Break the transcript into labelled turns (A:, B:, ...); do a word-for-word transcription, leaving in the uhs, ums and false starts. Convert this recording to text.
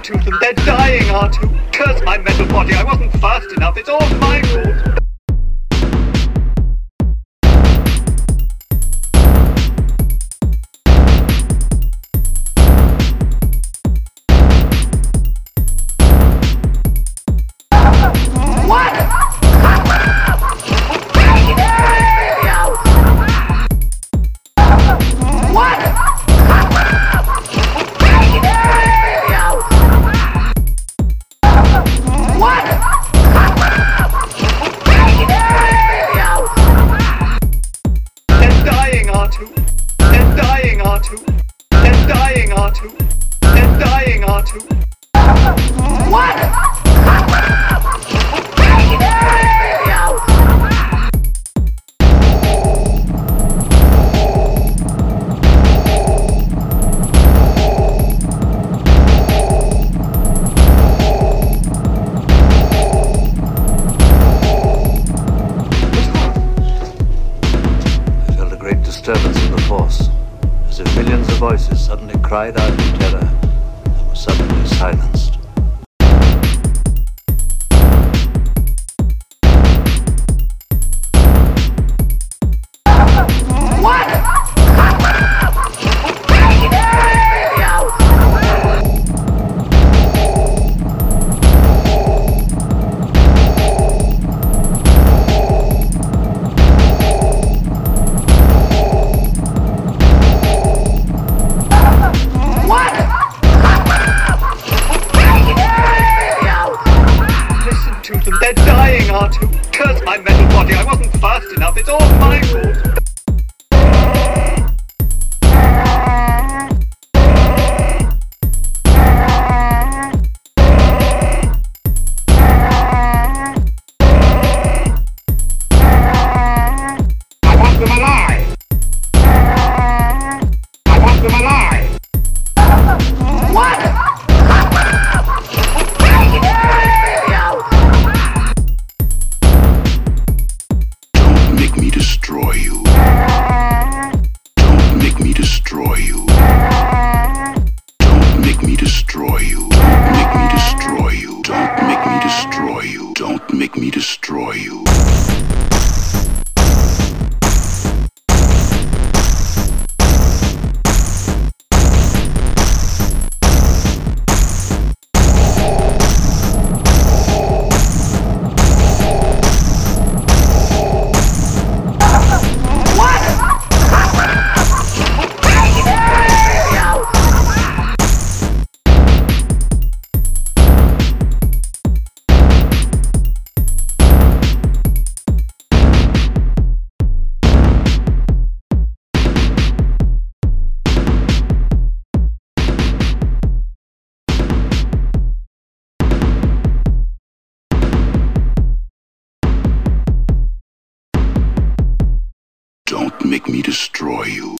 A: to them. They're dying, R two. Curse my metal body. I wasn't fast enough. It's all my fault. They're dying, R two. They're dying, R two. They're dying, R two. What?
B: I felt a great disturbance in the force, as if millions of voices suddenly cried out in terror and were suddenly silenced.
A: They're dying, R two. Curse my metal body. I wasn't fast enough. It's all my fault.
C: I want them alive. I want them alive. What?
D: Destroy you. Don't make me destroy you. Don't make me destroy you. Don't make me destroy you. Don't make me destroy you. Don't make me destroy you. Don't make me destroy you.